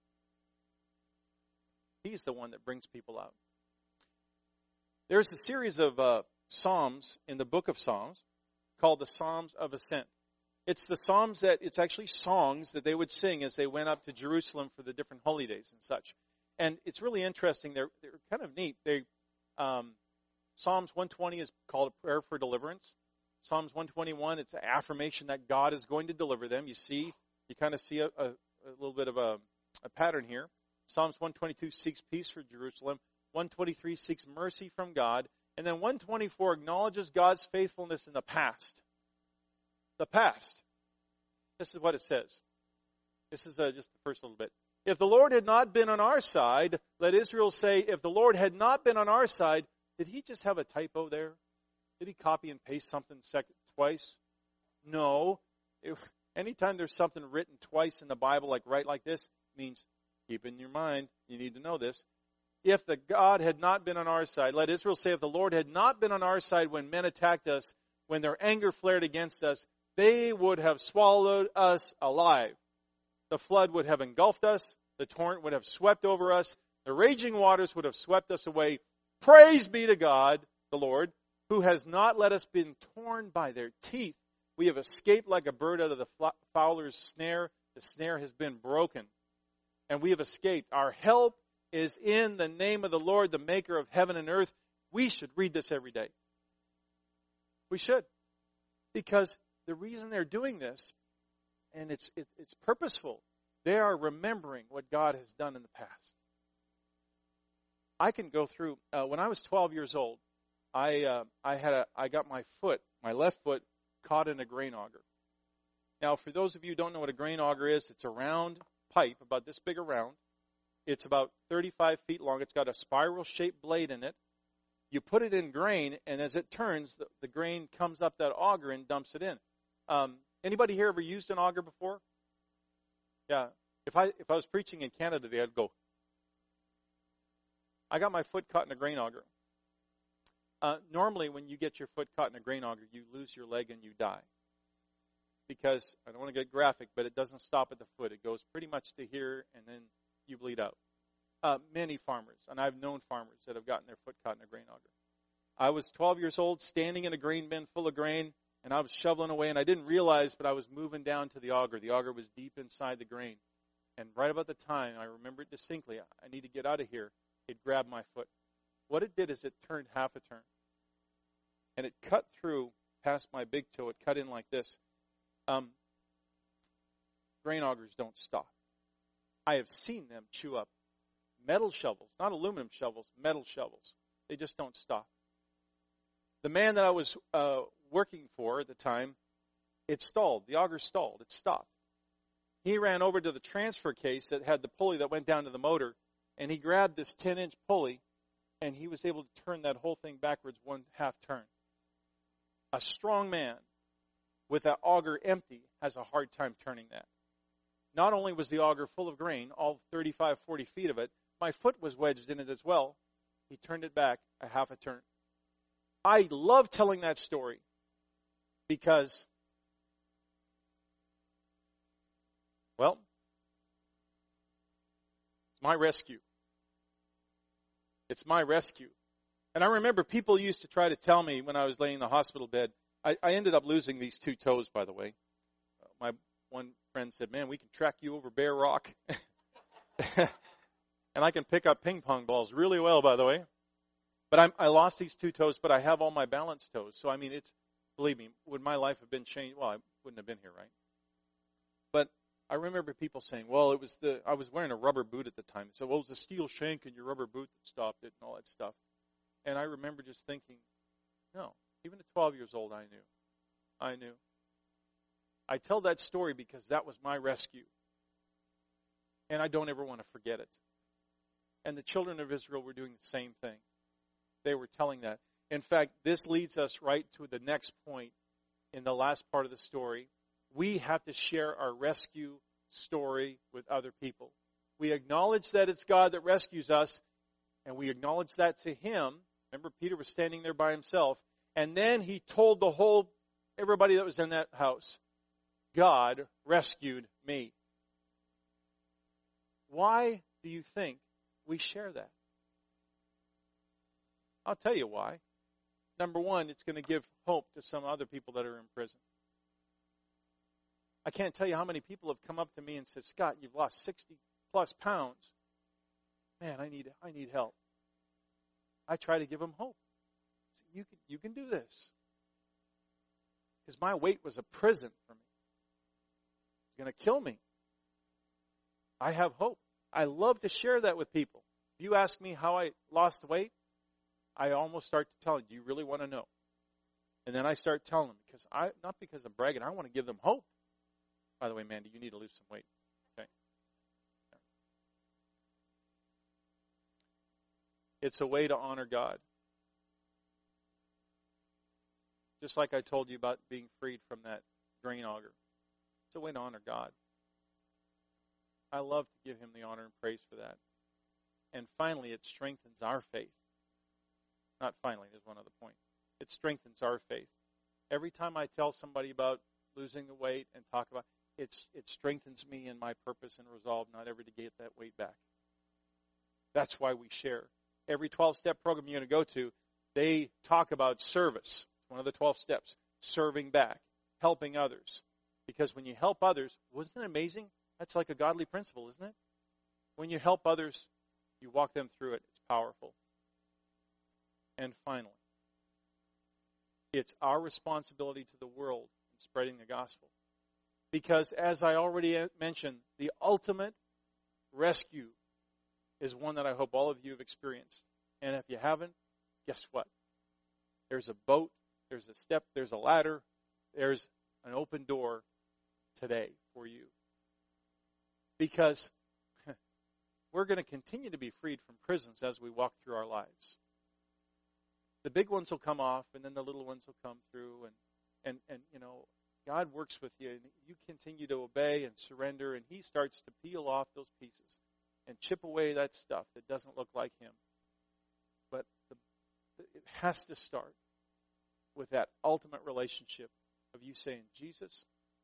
He's the one that brings people out. There's a series of uh, Psalms in the book of Psalms called the Psalms of Ascent. It's the Psalms that, it's actually songs that they would sing as they went up to Jerusalem for the different holy days and such. And it's really interesting. They're, they're kind of neat. They, um, Psalms one twenty is called a prayer for deliverance. Psalms one twenty-one, it's an affirmation that God is going to deliver them. You see, you kind of see a, a, a little bit of a, a pattern here. Psalms one twenty-two seeks peace for Jerusalem. one twenty-three seeks mercy from God. And then one twenty-four acknowledges God's faithfulness in the past. The past. This is what it says. This is uh, just the first little bit. If the Lord had not been on our side, let Israel say, if the Lord had not been on our side, did he just have a typo there? Did he copy and paste something second, twice? No. It, anytime there's something written twice in the Bible, like right like this, means keep in your mind, you need to know this. If the God had not been on our side, let Israel say, if the Lord had not been on our side when men attacked us, when their anger flared against us, they would have swallowed us alive. The flood would have engulfed us. The torrent would have swept over us. The raging waters would have swept us away. Praise be to God, the Lord, who has not let us be torn by their teeth. We have escaped like a bird out of the fowler's snare. The snare has been broken, and we have escaped. Our help is in the name of the Lord, the maker of heaven and earth. We should read this every day. We should. Because the reason they're doing this, and it's it, it's purposeful, they are remembering what God has done in the past. I can go through, uh, when I was twelve years old, I uh, I had a I got my foot, my left foot, caught in a grain auger. Now, for those of you who don't know what a grain auger is, it's a round pipe, about this big around. It's about thirty-five feet long. It's got a spiral-shaped blade in it. You put it in grain, and as it turns, the, the grain comes up that auger and dumps it in. Um, anybody here ever used an auger before? Yeah. If I if I was preaching in Canada, they'd go. I got my foot caught in a grain auger. Uh, normally, when you get your foot caught in a grain auger, you lose your leg and you die. because I don't want to get graphic, but it doesn't stop at the foot. It goes pretty much to here, and then you bleed out. Uh, many farmers, and I've known farmers that have gotten their foot caught in a grain auger. I was twelve years old, standing in a grain bin full of grain, and I was shoveling away, and I didn't realize, but I was moving down to the auger. The auger was deep inside the grain. And right about the time, I remember it distinctly, I need to get out of here, it grabbed my foot. What it did is it turned half a turn. And it cut through past my big toe. It cut in like this. Um, grain augers don't stop. I have seen them chew up metal shovels, not aluminum shovels, metal shovels. They just don't stop. The man that I was uh, working for at the time, it stalled. The auger stalled. It stopped. He ran over to the transfer case that had the pulley that went down to the motor, and he grabbed this ten-inch pulley, and he was able to turn that whole thing backwards one half turn. A strong man with that auger empty has a hard time turning that. Not only was the auger full of grain, all thirty-five, forty feet of it, my foot was wedged in it as well. He turned it back a half a turn. I love telling that story because, well, it's my rescue. It's my rescue. And I remember people used to try to tell me when I was laying in the hospital bed, I, I ended up losing these two toes, by the way. Uh, my one friend said, man, we can track you over Bear Rock. And I can pick up ping pong balls really well, by the way. But I'm, I lost these two toes, but I have all my balance toes. So, I mean, it's, believe me, would my life have been changed? Well, I wouldn't have been here, right? But I remember people saying, well, it was the, I was wearing a rubber boot at the time. They said, well, it was a steel shank in your rubber boot that stopped it and all that stuff. And I remember just thinking, no, even at twelve years old, I knew. I knew. I tell that story because that was my rescue. And I don't ever want to forget it. And the children of Israel were doing the same thing. They were telling that. In fact, this leads us right to the next point in the last part of the story. We have to share our rescue story with other people. We acknowledge that it's God that rescues us, and we acknowledge that to Him. Remember, Peter was standing there by himself, and then he told the whole, everybody that was in that house, God rescued me. Why do you think we share that? I'll tell you why. Number one, it's going to give hope to some other people that are in prison. I can't tell you how many people have come up to me and said, Scott, you've lost sixty plus pounds. Man, I need I need help. I try to give them hope. I say, you can you can do this. Because my weight was a prison for me. It's going to kill me. I have hope. I love to share that with people. If you ask me how I lost weight, I almost start to tell them, do you really want to know? And then I start telling them, because I not because I'm bragging, I want to give them hope. By the way, Mandy, you need to lose some weight. Okay. It's a way to honor God. Just like I told you about being freed from that grain auger. It's a way to honor God. I love to give Him the honor and praise for that. And finally, it strengthens our faith. Not finally, there's one other point. It strengthens our faith. Every time I tell somebody about losing the weight and talk about it's it strengthens me in my purpose and resolve not ever to get that weight back. That's why we share. Every twelve-step program you're going to go to, they talk about service. It's one of the twelve steps. Serving back. Helping others. Because when you help others, wasn't it amazing? That's like a godly principle, isn't it? When you help others, you walk them through it. It's powerful. And finally, it's our responsibility to the world in spreading the gospel. Because as I already mentioned, the ultimate rescue is one that I hope all of you have experienced. And if you haven't, guess what? There's a boat, there's a step, there's a ladder, there's an open door today for you. Because we're going to continue to be freed from prisons as we walk through our lives. The big ones will come off, and then the little ones will come through, and, and, and you know, God works with you, and you continue to obey and surrender, and He starts to peel off those pieces and chip away that stuff that doesn't look like Him. But the, it has to start with that ultimate relationship of you saying, Jesus,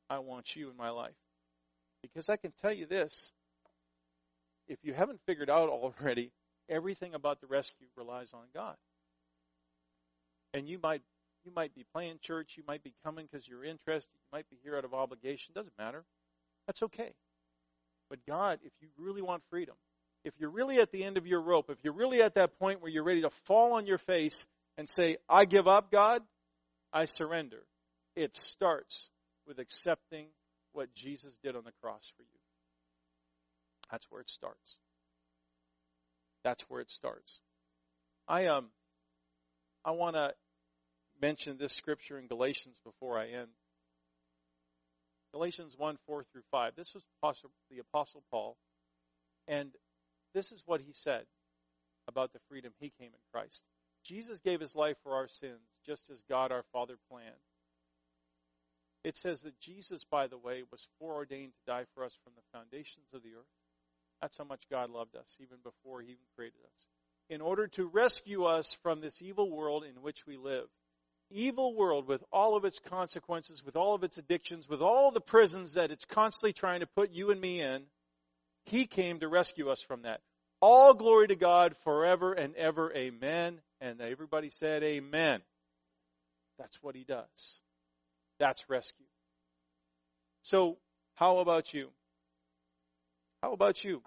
I want you in my life. Because I can tell you this, if you haven't figured out already, everything about the rescue relies on God. And you might you might be playing church, you might be coming because you're interested, you might be here out of obligation, doesn't matter. That's okay. But God, if you really want freedom, if you're really at the end of your rope, if you're really at that point where you're ready to fall on your face and say, I give up, God, I surrender, it starts with accepting what Jesus did on the cross for you. That's where it starts. That's where it starts. I um, I want to mention this scripture in Galatians before I end. Galatians one, four through five. This was the Apostle Paul, and this is what he said about the freedom he came in Christ. Jesus gave his life for our sins, just as God our Father planned. It says that Jesus, by the way, was foreordained to die for us from the foundations of the earth. That's how much God loved us, even before he even created us. In order to rescue us from this evil world in which we live. Evil world with all of its consequences, with all of its addictions, with all the prisons that it's constantly trying to put you and me in. He came to rescue us from that. All glory to God forever and ever. Amen. And everybody said amen. That's what he does. That's rescue. So, how about you? How about you?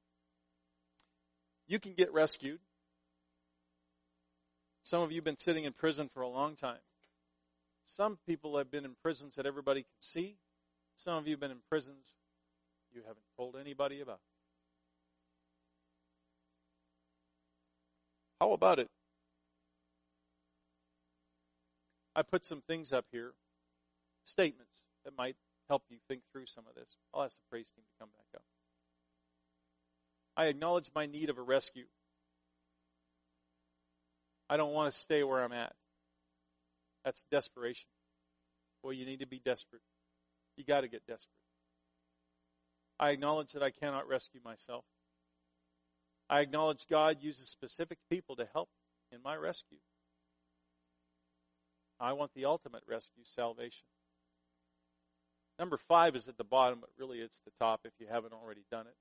You can get rescued. Some of you have been sitting in prison for a long time. Some people have been in prisons that everybody can see. Some of you have been in prisons you haven't told anybody about. How about it? I put some things up here, statements that might help you think through some of this. I'll ask the praise team to come back up. I acknowledge my need of a rescue. I don't want to stay where I'm at. That's desperation. Well, you need to be desperate. You got to get desperate. I acknowledge that I cannot rescue myself. I acknowledge God uses specific people to help in my rescue. I want the ultimate rescue, salvation. Number five is at the bottom, but really it's the top if you haven't already done it.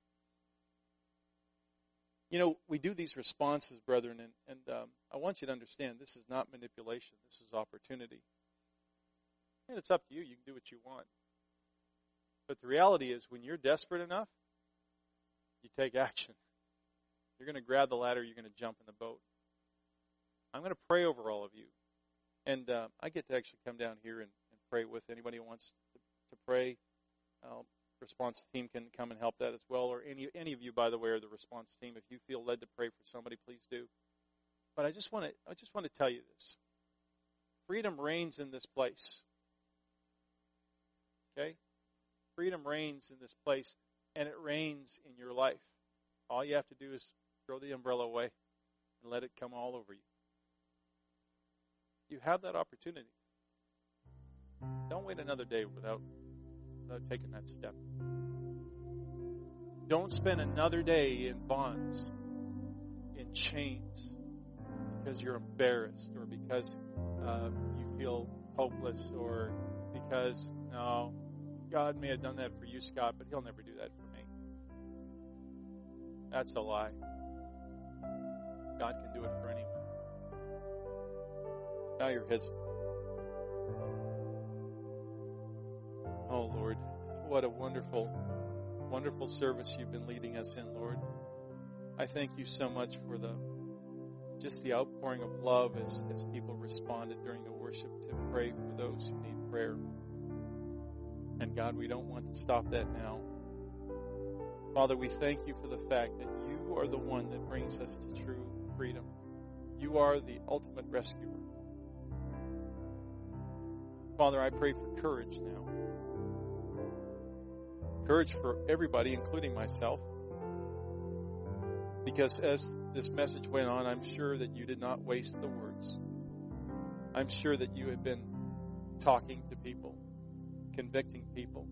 You know, we do these responses, brethren, and, and um, I want you to understand this is not manipulation. This is opportunity. And it's up to you. You can do what you want. But the reality is when you're desperate enough, you take action. You're going to grab the ladder. You're going to jump in the boat. I'm going to pray over all of you. And uh, I get to actually come down here and, and pray with anybody who wants to, to pray. Um, response team can come and help that as well, or any any of you, by the way, are the response team. If you feel led to pray for somebody, please do. But I just want to I just want to tell you this. Freedom reigns in this place. Okay? Freedom reigns in this place, and it reigns in your life. All you have to do is throw the umbrella away and let it come all over you. You have that opportunity. Don't wait another day without without taking that step. Don't spend another day in bonds, in chains, because you're embarrassed or because uh, you feel hopeless or because, no, God may have done that for you, Scott, but he'll never do that for me. That's a lie. God can do it for anyone. Bow your heads. Oh, Lord, what a wonderful, wonderful service you've been leading us in, Lord. I thank you so much for the just the outpouring of love as, as people responded during the worship to pray for those who need prayer. And God, we don't want to stop that now. Father, we thank you for the fact that you are the one that brings us to true freedom. You are the ultimate rescuer. Father, I pray for courage now. Courage for everybody, including myself. Because as this message went on, I'm sure that you did not waste the words. I'm sure that you have been talking to people, convicting people.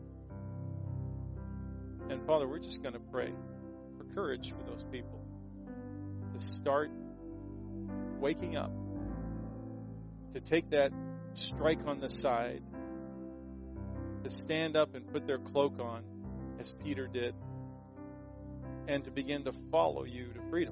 And Father, we're just going to pray for courage for those people to start waking up, to take that strike on the side to stand up and put their cloak on, as Peter did, and to begin to follow you to freedom.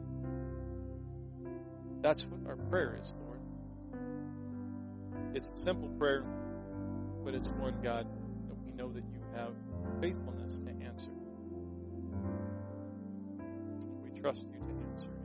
That's what our prayer is, Lord. It's a simple prayer, but it's one, God, that we know that you have faithfulness to answer. We trust you to answer.